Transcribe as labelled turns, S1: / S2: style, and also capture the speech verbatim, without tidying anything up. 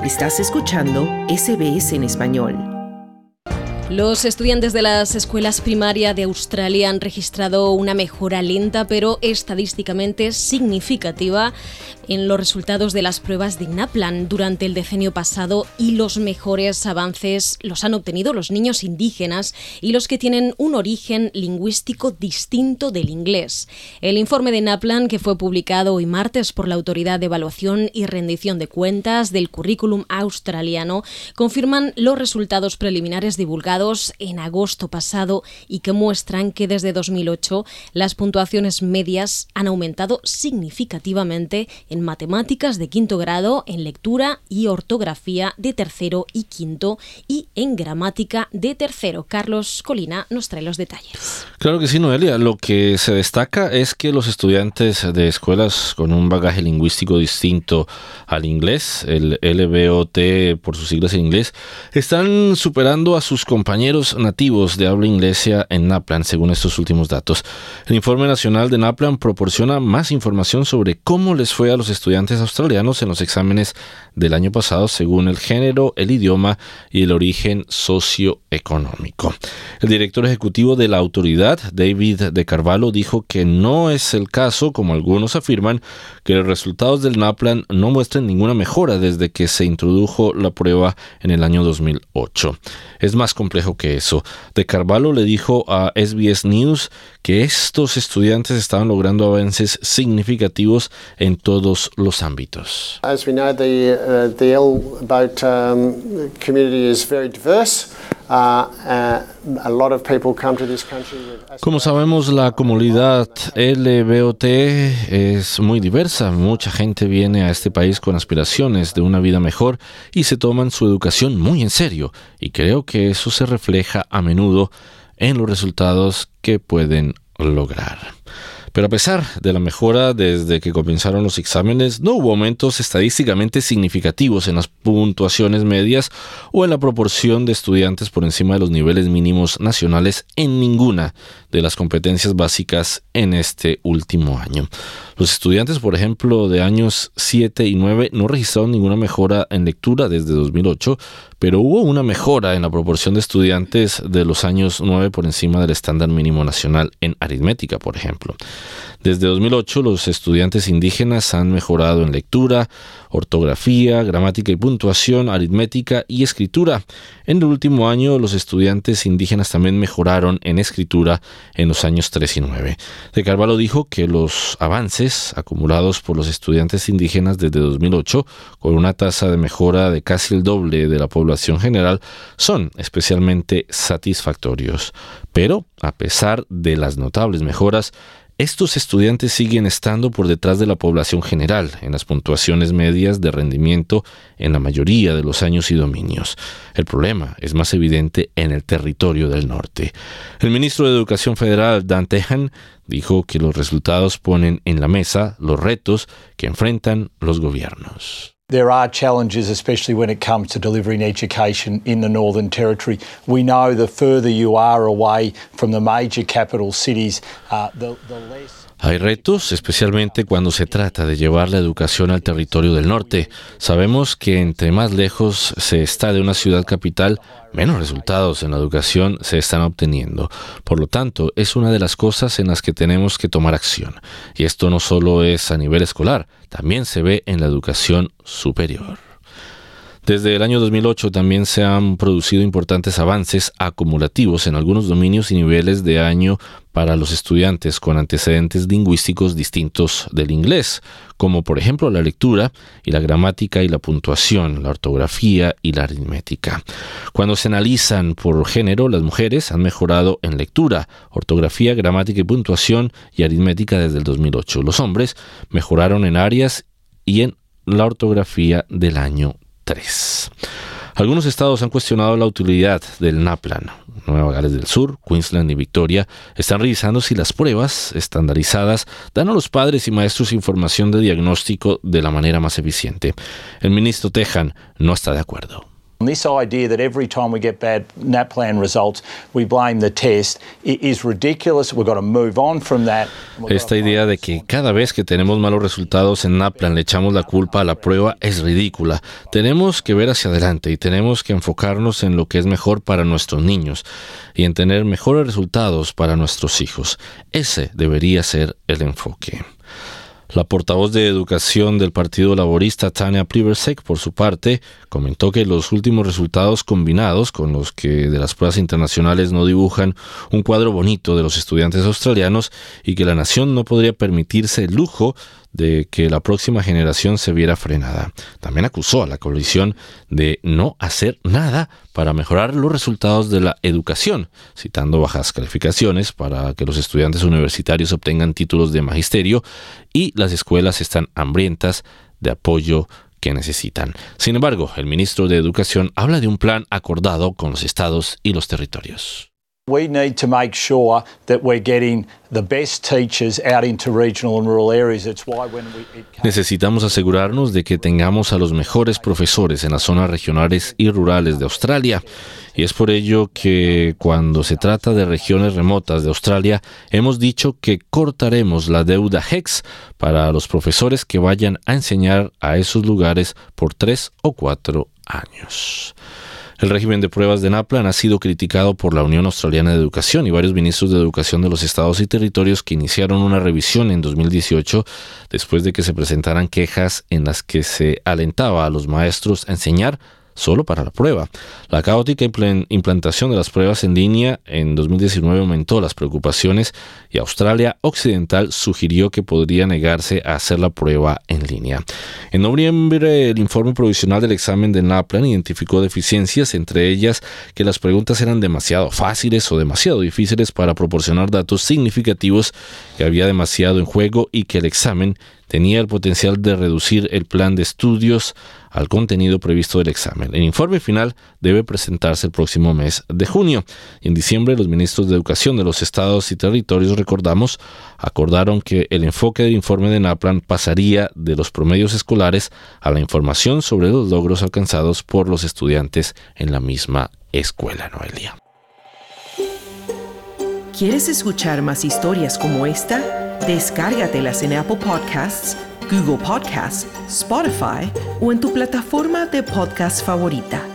S1: Estás escuchando S B S en español.
S2: Los estudiantes de las escuelas primarias de Australia han registrado una mejora lenta pero estadísticamente significativa en los resultados de las pruebas de NAPLAN durante el decenio pasado, y los mejores avances los han obtenido los niños indígenas y los que tienen un origen lingüístico distinto del inglés. El informe de NAPLAN, que fue publicado hoy martes por la Autoridad de Evaluación y Rendición de Cuentas del Currículum Australiano, confirman los resultados preliminares divulgados en agosto pasado y que muestran que desde dos mil ocho las puntuaciones medias han aumentado significativamente en matemáticas de quinto grado, en lectura y ortografía de tercero y quinto y en gramática de tercero. Carlos Colina nos trae los detalles.
S3: Claro que sí, Noelia. Lo que se destaca es que los estudiantes de escuelas con un bagaje lingüístico distinto al inglés, el L B O T por sus siglas en inglés, están superando a sus compañeros nativos de habla inglesa en NAPLAN, según estos últimos datos. El informe nacional de NAPLAN proporciona más información sobre cómo les fue a los estudiantes australianos en los exámenes del año pasado según el género, el idioma y el origen socioeconómico. El director ejecutivo de la autoridad, David De Carvalho, dijo que no es el caso, como algunos afirman, que los resultados del NAPLAN no muestren ninguna mejora desde que se introdujo la prueba en el año dos mil ocho. Es más complejo que eso. De Carvalho le dijo a S B S News que estos estudiantes estaban logrando avances significativos en todos los ámbitos.
S4: As we know, the uh, the L B O T um, community is very diverse. Uh, uh, a lot of people come to this country with...
S3: Como sabemos, la comunidad L B O T es muy diversa. Mucha gente viene a este país con aspiraciones de una vida mejor y se toman su educación muy en serio. Y creo que eso se refleja a menudo en los resultados que pueden lograr. Pero a pesar de la mejora desde que comenzaron los exámenes, no hubo aumentos estadísticamente significativos en las puntuaciones medias o en la proporción de estudiantes por encima de los niveles mínimos nacionales en ninguna de las competencias básicas en este último año. Los estudiantes, por ejemplo, de años siete y nueve no registraron ninguna mejora en lectura desde dos mil ocho, pero hubo una mejora en la proporción de estudiantes de los años nueve por encima del estándar mínimo nacional en aritmética, por ejemplo. Desde dos mil ocho, los estudiantes indígenas han mejorado en lectura, ortografía, gramática y puntuación, aritmética y escritura. En el último año, los estudiantes indígenas también mejoraron en escritura en los años tres y nueve. De Carvalho dijo que los avances acumulados por los estudiantes indígenas desde dos mil ocho, con una tasa de mejora de casi el doble de la población general, son especialmente satisfactorios. Pero, a pesar de las notables mejoras, estos estudiantes siguen estando por detrás de la población general en las puntuaciones medias de rendimiento en la mayoría de los años y dominios. El problema es más evidente en el territorio del norte. El ministro de Educación Federal, Dan Tehan, dijo que los resultados ponen en la mesa los retos que enfrentan los gobiernos.
S5: There are challenges, especially when it comes to delivering education in the Northern Territory. We know the further you are away from the major capital cities, uh, the, the less...
S3: Hay retos, especialmente cuando se trata de llevar la educación al territorio del norte. Sabemos que entre más lejos se está de una ciudad capital, menos resultados en la educación se están obteniendo. Por lo tanto, es una de las cosas en las que tenemos que tomar acción. Y esto no solo es a nivel escolar, también se ve en la educación superior. Desde el año dos mil ocho también se han producido importantes avances acumulativos en algunos dominios y niveles de año para los estudiantes con antecedentes lingüísticos distintos del inglés, como por ejemplo la lectura y la gramática y la puntuación, la ortografía y la aritmética. Cuando se analizan por género, las mujeres han mejorado en lectura, ortografía, gramática y puntuación y aritmética desde el dos mil ocho. Los hombres mejoraron en áreas y en la ortografía del año tres. Algunos estados han cuestionado la utilidad del NAPLAN. Nueva Gales del Sur, Queensland y Victoria están revisando si las pruebas estandarizadas dan a los padres y maestros información de diagnóstico de la manera más eficiente. El ministro Tehan no está de acuerdo.
S5: This idea that every time we get bad NAPLAN results, we blame the test is ridiculous. We've got to move on from that.
S3: Esta idea de que cada vez que tenemos malos resultados en NAPLAN le echamos la culpa a la prueba es ridícula. Tenemos que ver hacia adelante y tenemos que enfocarnos en lo que es mejor para nuestros niños y en tener mejores resultados para nuestros hijos. Ese debería ser el enfoque. La portavoz de Educación del Partido Laborista, Tanya Plibersek, por su parte, comentó que los últimos resultados combinados con los que de las pruebas internacionales no dibujan un cuadro bonito de los estudiantes australianos y que la nación no podría permitirse el lujo de que la próxima generación se viera frenada. También acusó a la coalición de no hacer nada para mejorar los resultados de la educación, citando bajas calificaciones para que los estudiantes universitarios obtengan títulos de magisterio y las escuelas están hambrientas de apoyo que necesitan. Sin embargo, el ministro de Educación habla de un plan acordado con los estados y los territorios.
S5: We need to make sure that we're getting the best teachers out into regional and rural areas. It's why when we
S3: Necesitamos asegurarnos de que tengamos a los mejores profesores en las zonas regionales y rurales de Australia. Y es por ello que cuando se trata de regiones remotas de Australia, hemos dicho que cortaremos la deuda H E C S para los profesores que vayan a enseñar a esos lugares por tres o cuatro años. El régimen de pruebas de NAPLAN ha sido criticado por la Unión Australiana de Educación y varios ministros de Educación de los estados y territorios que iniciaron una revisión en dos mil dieciocho después de que se presentaran quejas en las que se alentaba a los maestros a enseñar solo para la prueba. La caótica implantación de las pruebas en línea en dos mil diecinueve aumentó las preocupaciones y Australia Occidental sugirió que podría negarse a hacer la prueba en línea. En noviembre, el informe provisional del examen de NAPLAN identificó deficiencias, entre ellas que las preguntas eran demasiado fáciles o demasiado difíciles para proporcionar datos significativos, que había demasiado en juego y que el examen tenía el potencial de reducir el plan de estudios al contenido previsto del examen. El informe final debe presentarse el próximo mes de junio. En diciembre, los ministros de Educación de los estados y territorios, recordamos, acordaron que el enfoque del informe de NAPLAN pasaría de los promedios escolares a la información sobre los logros alcanzados por los estudiantes en la misma escuela. Noelia.
S1: ¿Quieres escuchar más historias como esta? Descárgatelas en Apple Podcasts, Google Podcasts, Spotify o en tu plataforma de podcast favorita.